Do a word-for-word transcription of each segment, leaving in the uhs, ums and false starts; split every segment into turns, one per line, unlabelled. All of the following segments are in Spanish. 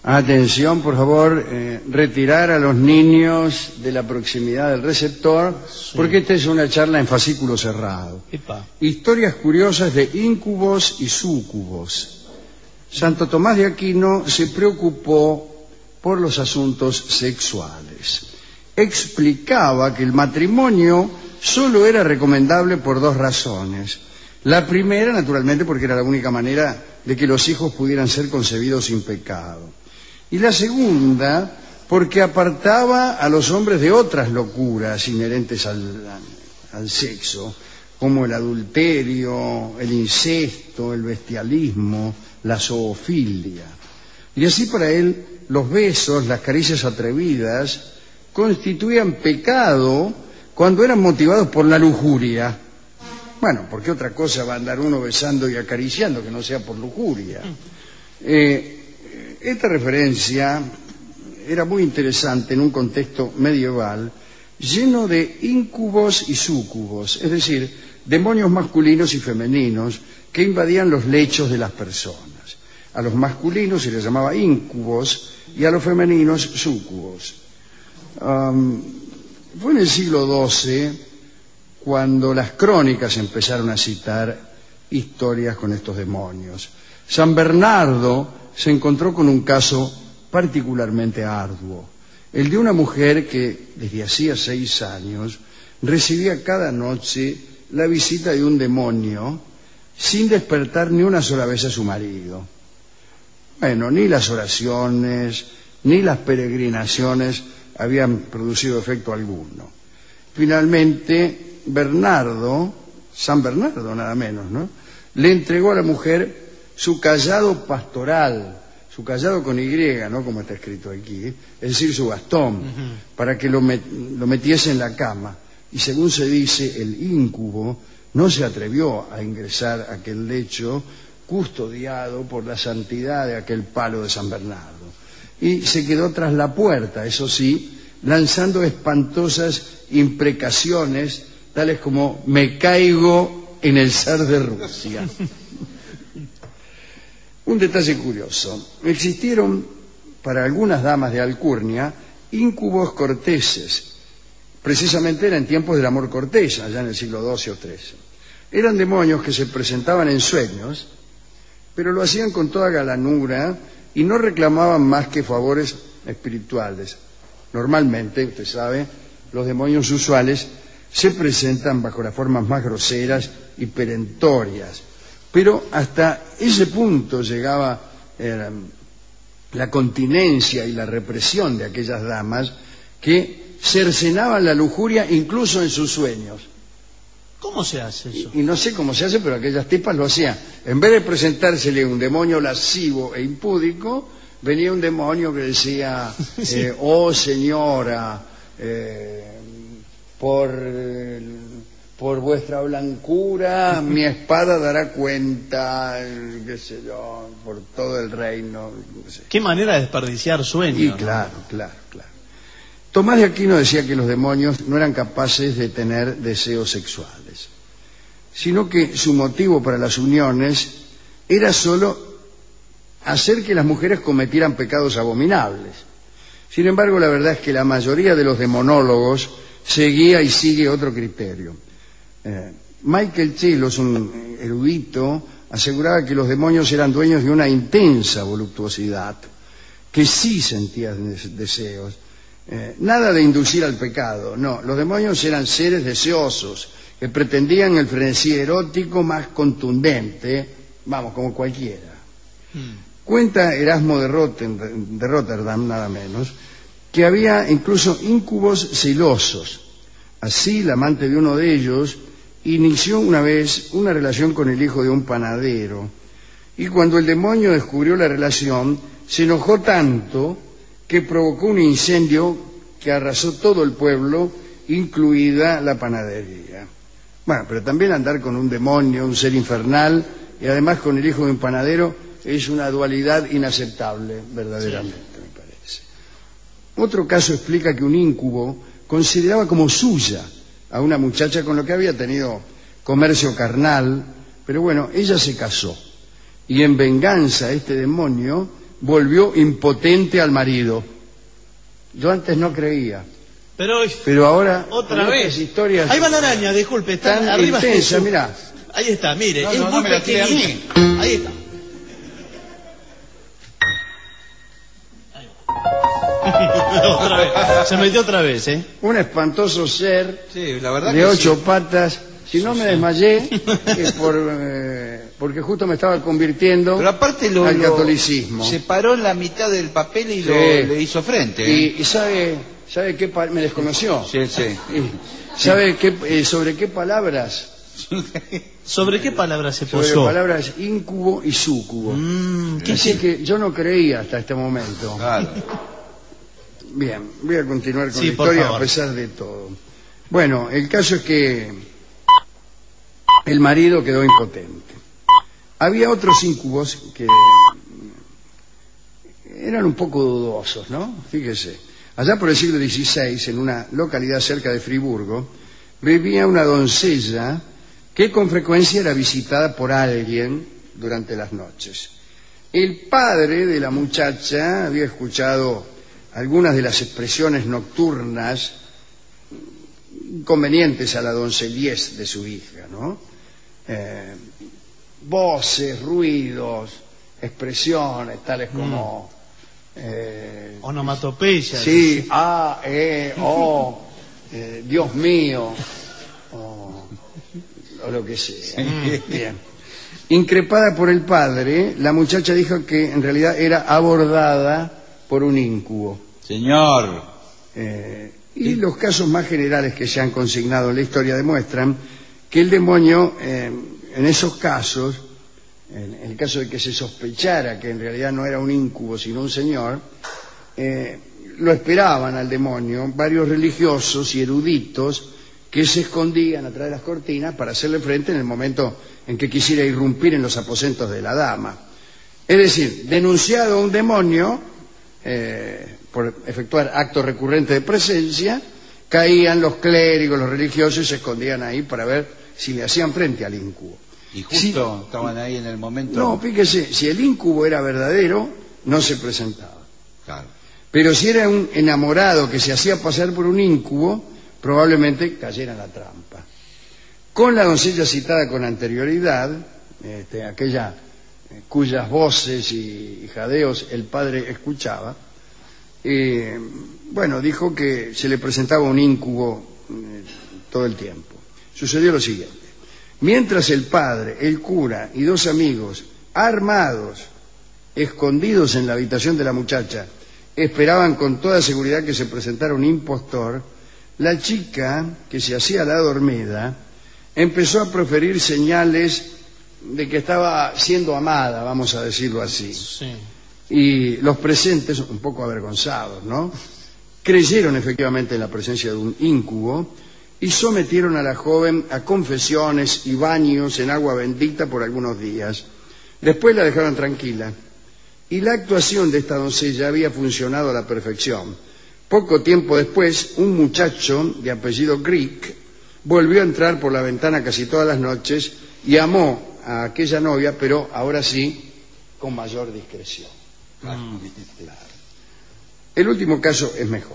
Atención, por favor, eh, retirar a los niños de la proximidad del receptor, sí, porque esta es una charla en fascículo cerrado.
Epa.
Historias curiosas de íncubos y súcubos. Santo Tomás de Aquino se preocupó por los asuntos sexuales. Explicaba que el matrimonio solo era recomendable por dos razones. La primera, naturalmente, porque era la única manera de que los hijos pudieran ser concebidos sin pecado. Y la segunda, porque apartaba a los hombres de otras locuras inherentes al, al sexo, como el adulterio, el incesto, el bestialismo, la zoofilia. Y así para él los besos, las caricias atrevidas, constituían pecado cuando eran motivados por la lujuria. Bueno, ¿por qué otra cosa va a andar uno besando y acariciando que no sea por lujuria? Eh, esta referencia era muy interesante en un contexto medieval lleno de íncubos y súcubos, es decir, demonios masculinos y femeninos que invadían los lechos de las personas. A los masculinos se les llamaba íncubos y a los femeninos súcubos. Um, fue en el siglo doce cuando las crónicas empezaron a citar historias con estos demonios. San Bernardo se encontró con un caso particularmente arduo, el de una mujer que desde hacía seis años recibía cada noche la visita de un demonio sin despertar ni una sola vez a su marido. Bueno, ni las oraciones ni las peregrinaciones habían producido efecto alguno. Finalmente, Bernardo, San Bernardo nada menos, ¿no?, le entregó a la mujer su cayado pastoral, su cayado con Y, ¿no?, como está escrito aquí, ¿eh? Es decir, su bastón, uh-huh, para que lo, met lo metiese en la cama. Y según se dice, el íncubo no se atrevió a ingresar a aquel lecho custodiado por la santidad de aquel palo de San Bernardo. Y se quedó tras la puerta, eso sí, lanzando espantosas imprecaciones, tales como "me caigo en el zar de Rusia". Un detalle curioso: existieron para algunas damas de alcurnia íncubos corteses. Precisamente era en tiempos del amor cortés, allá en el siglo doce o trece. Eran demonios que se presentaban en sueños, pero lo hacían con toda galanura y no reclamaban más que favores espirituales. Normalmente, usted sabe, los demonios usuales se presentan bajo las formas más groseras y perentorias. Pero hasta ese punto llegaba eh, la continencia y la represión de aquellas damas que cercenaban la lujuria incluso en sus sueños.
¿Cómo se hace eso?
Y, y no sé cómo se hace, pero aquellas tipas lo hacían. En vez de presentársele un demonio lascivo e impúdico, venía un demonio que decía, sí, eh, oh señora, eh, por... Eh, por vuestra blancura mi espada dará cuenta, qué sé yo, por todo el reino. No sé.
Qué manera de desperdiciar sueños.
Y
¿no?
claro, claro, claro. Tomás de Aquino decía que los demonios no eran capaces de tener deseos sexuales, sino que su motivo para las uniones era solo hacer que las mujeres cometieran pecados abominables. Sin embargo, la verdad es que la mayoría de los demonólogos seguía y sigue otro criterio. Eh, Michael Chelos, un erudito, aseguraba que los demonios eran dueños de una intensa voluptuosidad, que sí sentían deseos. Eh, nada de inducir al pecado, no. Los demonios eran seres deseosos, que pretendían el frenesí erótico más contundente, vamos, como cualquiera. Mm. Cuenta Erasmo de, Rotten, de Rotterdam, nada menos, que había incluso íncubos celosos. Así, la amante de uno de ellos inició una vez una relación con el hijo de un panadero, y cuando el demonio descubrió la relación, se enojó tanto que provocó un incendio que arrasó todo el pueblo, incluida la panadería. Bueno, pero también andar con un demonio, un ser infernal, y además con el hijo de un panadero, es una dualidad inaceptable, verdaderamente, sí, me parece. Otro caso explica que un íncubo consideraba como suya a una muchacha con la que había tenido comercio carnal, pero bueno, ella se casó, y en venganza este demonio volvió impotente al marido. Yo antes no creía.
Pero,
Pero ahora,
otra
con
vez.
estas historias
Ahí va la araña, disculpe, está
tan
arriba.
intensa,
Jesús.
mirá.
Ahí está, mire,
No,
es
no, no
muy
me la tire a mí.
pequeñita. Ahí está. Otra vez. Se metió otra vez, ¿eh?
Un espantoso ser
Sí, la verdad
de
que
ocho
sí.
patas. Si no me desmayé, es por, eh, porque justo me estaba convirtiendo
Pero aparte lo,
al
lo
catolicismo.
se paró en la mitad del papel y
Sí.
lo, le hizo frente. ¿eh?
Y, y sabe, sabe qué pa- me desconoció.
Sí, sí.
Y ¿Sabe qué, eh, sobre qué palabras?
¿Sobre qué palabra se
Sobre
posó?
palabras íncubo y súcubo.
Mm, ¿qué
Así
es?
que yo no creía hasta este momento.
Claro.
Bien, voy a continuar con
Sí,
la
por
historia
favor.
a pesar de todo. Bueno, el caso es que el marido quedó impotente. Había otros íncubos que eran un poco dudosos, ¿no? Fíjese. Allá por el siglo dieciséis, en una localidad cerca de Friburgo, vivía una doncella que con frecuencia era visitada por alguien durante las noches. El padre de la muchacha había escuchado algunas de las expresiones nocturnas convenientes a la doncellez de su hija, ¿no? Eh, voces, ruidos, expresiones tales como eh,
Onomatopeya.
sí, ah, eh, oh, eh, Dios mío, o, o lo que sea. Bien. Increpada por el padre, la muchacha dijo que en realidad era abordada por un íncubo.
Señor.
Eh, y los casos más generales que se han consignado en la historia demuestran que el demonio, eh, en esos casos, en el caso de que se sospechara que en realidad no era un íncubo sino un señor, eh, lo esperaban al demonio varios religiosos y eruditos que se escondían atrás de las cortinas para hacerle frente en el momento en que quisiera irrumpir en los aposentos de la dama. Es decir, denunciado un demonio eh, por efectuar actos recurrentes de presencia, caían los clérigos, los religiosos y se escondían ahí para ver si le hacían frente al íncubo.
Y justo estaban ahí en el momento.
No, fíjese, si el íncubo era verdadero, no se presentaba.
Claro.
Pero si era un enamorado que se hacía pasar por un íncubo, probablemente cayera en la trampa. Con la doncella citada con anterioridad, este, aquella eh, cuyas voces y, y jadeos el padre escuchaba, eh, bueno, dijo que se le presentaba un íncubo eh, todo el tiempo. Sucedió lo siguiente. Mientras el padre, el cura y dos amigos, armados, escondidos en la habitación de la muchacha, esperaban con toda seguridad que se presentara un impostor, la chica, que se hacía la dormida, empezó a proferir señales de que estaba siendo amada, vamos a decirlo así.
Sí.
Y los presentes, un poco avergonzados, ¿no?, creyeron efectivamente en la presencia de un íncubo y sometieron a la joven a confesiones y baños en agua bendita por algunos días. Después la dejaron tranquila. Y la actuación de esta doncella había funcionado a la perfección. Poco tiempo después, un muchacho de apellido Greek volvió a entrar por la ventana casi todas las noches y amó a aquella novia, pero ahora sí, con mayor discreción.
Mm.
El último caso es mejor.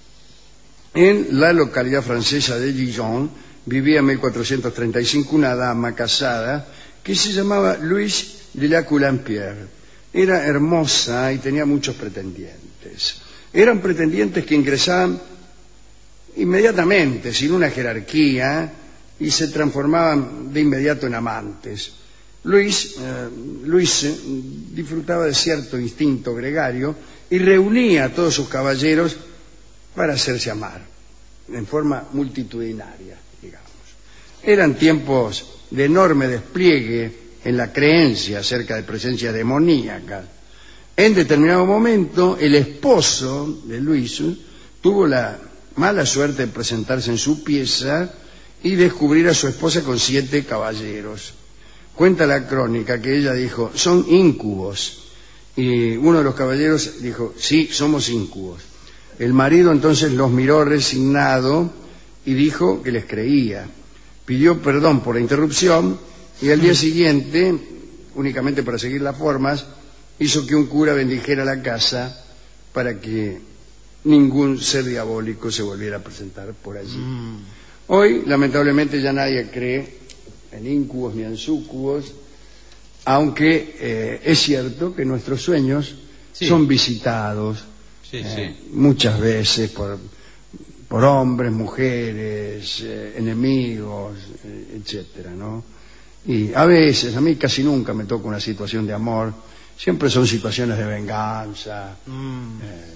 En la localidad francesa de Dijon vivía en mil cuatrocientos treinta y cinco una dama casada que se llamaba Louise de la Coulompiere. Era hermosa y tenía muchos pretendientes. Eran pretendientes que ingresaban inmediatamente, sin una jerarquía, y se transformaban de inmediato en amantes. Luis, eh, Luis eh, disfrutaba de cierto instinto gregario y reunía a todos sus caballeros para hacerse amar, en forma multitudinaria, digamos. Eran tiempos de enorme despliegue en la creencia acerca de presencias demoníacas. En determinado momento, el esposo de Luis tuvo la mala suerte de presentarse en su pieza y descubrir a su esposa con siete caballeros. Cuenta la crónica que ella dijo, son íncubos. Y uno de los caballeros dijo, sí, somos íncubos. El marido entonces los miró resignado y dijo que les creía. Pidió perdón por la interrupción y al día siguiente, únicamente para seguir las formas, hizo que un cura bendijera la casa para que ningún ser diabólico se volviera a presentar por allí. Mm. Hoy, lamentablemente, ya nadie cree en íncubos ni en súcubos, aunque eh, es cierto que nuestros sueños sí. son visitados sí, eh, sí. muchas veces por, por hombres, mujeres, eh, enemigos, eh, etcétera, ¿no? Y a veces, a mí casi nunca me toca una situación de amor, siempre son situaciones de venganza, mm. eh,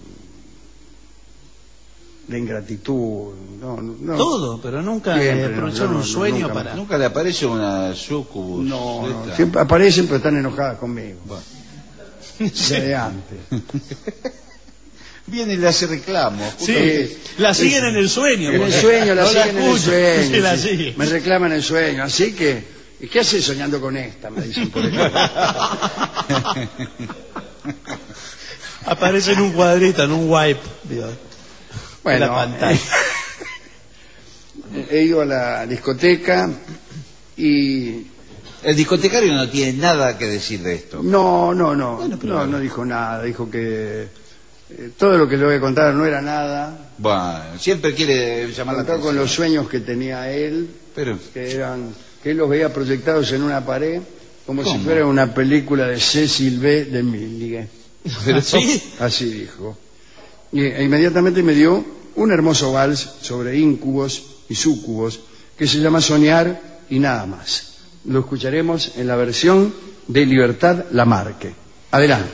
de ingratitud, no, no,
todo, pero nunca le aprovecharon no, no, un sueño
nunca,
para...
Nunca le aparece una sucubus.
No, no, siempre aparecen pero están enojadas conmigo. Bueno. Sí. De antes.
Viene y le hace reclamo.
Sí, eh, la siguen eh, en el sueño.
En el sueño, la
no
siguen
la
en el sueño.
Sí, la sigue.
Me reclaman en el sueño, así que, ¿y qué haces soñando con esta? Me dicen por ahí.
Aparece en un cuadrito, en un wipe. Dios.
Bueno, la pantalla. Eh, he ido a la discoteca y...
El discotecario no tiene nada que decir de esto.
No, no, no,
bueno, pero...
no, no dijo nada, dijo que eh, todo lo que le voy a contar no era nada.
Bueno, siempre quiere llamar la atención.
Con los sueños que tenía él,
pero...
que eran, que él los veía proyectados en una pared, como
¿Cómo?
si fuera una película de Cecil B. DeMille.
¿Pero sí?
Así dijo. Y e inmediatamente me dio un hermoso vals sobre íncubos y súcubos que se llama Soñar y nada más. Lo escucharemos en la versión de Libertad Lamarque. Adelante.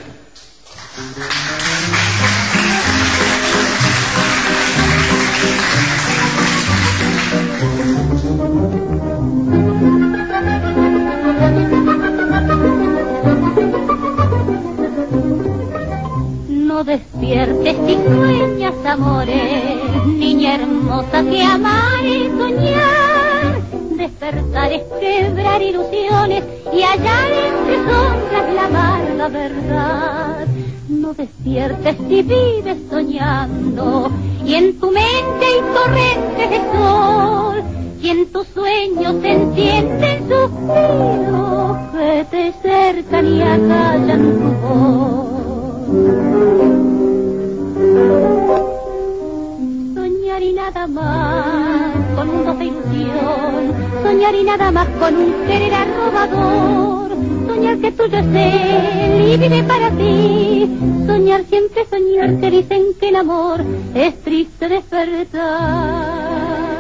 No despiertes ni sueñas amores, niña hermosa, que amar y soñar. Despertar es quebrar ilusiones y hallar entre sombras la amarga verdad. No despiertes ni vives soñando, y en tu mente hay torrentes de sol, y en tus sueños se encienden suspiros que te cercan y acallan tu voz. Soñar y nada más con un doce ilusión, soñar y nada más con un querer arrobador, soñar que tuyo es él y vive para ti, soñar siempre soñar, que dicen que el amor es triste despertar.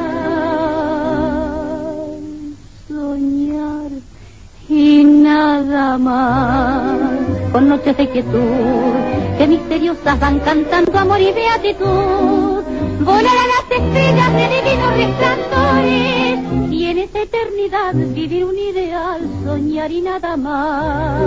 Soñar y nada más con noches de quietud que misteriosas van cantando amor y beatitud. Volar a las estrellas de divinos resplandores y en esa eternidad vivir un ideal, soñar y nada más.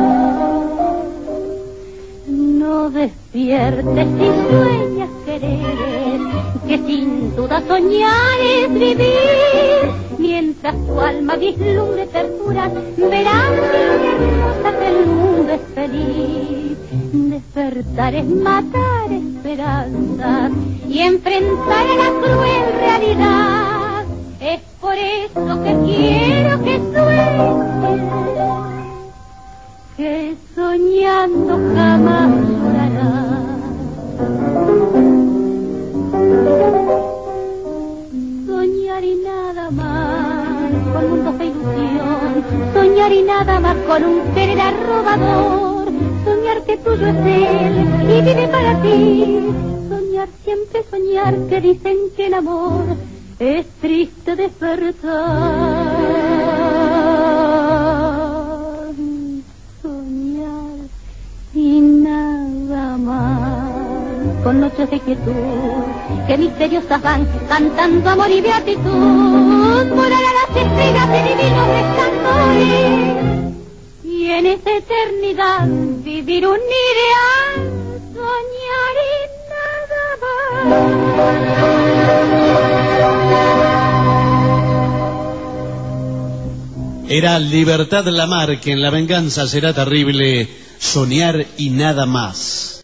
No despiertes si sueñas querer, que sin duda soñar es vivir. Mientras tu alma vislumbre terturas, verás niña hermosa que el mundo es feliz. Despertar es matar esperanzas y enfrentar a la cruel realidad. Es por eso que quiero que sueñes, que soñando jamás llorarás. Soñar y nada más con un doce ilusión, soñar y nada más con un querer arrobador, soñar que tuyo es él y vive para ti, soñar siempre soñar, que dicen que el amor es triste despertar. Soñar y nada más con noches de quietud que misteriosas van cantando amor y beatitud. Volar a las estrellas de divinos resplandores y en esa eternidad vivir un ideal, soñar y nada
más. Era Libertad Lamarque, en La venganza será terrible, soñar y nada más.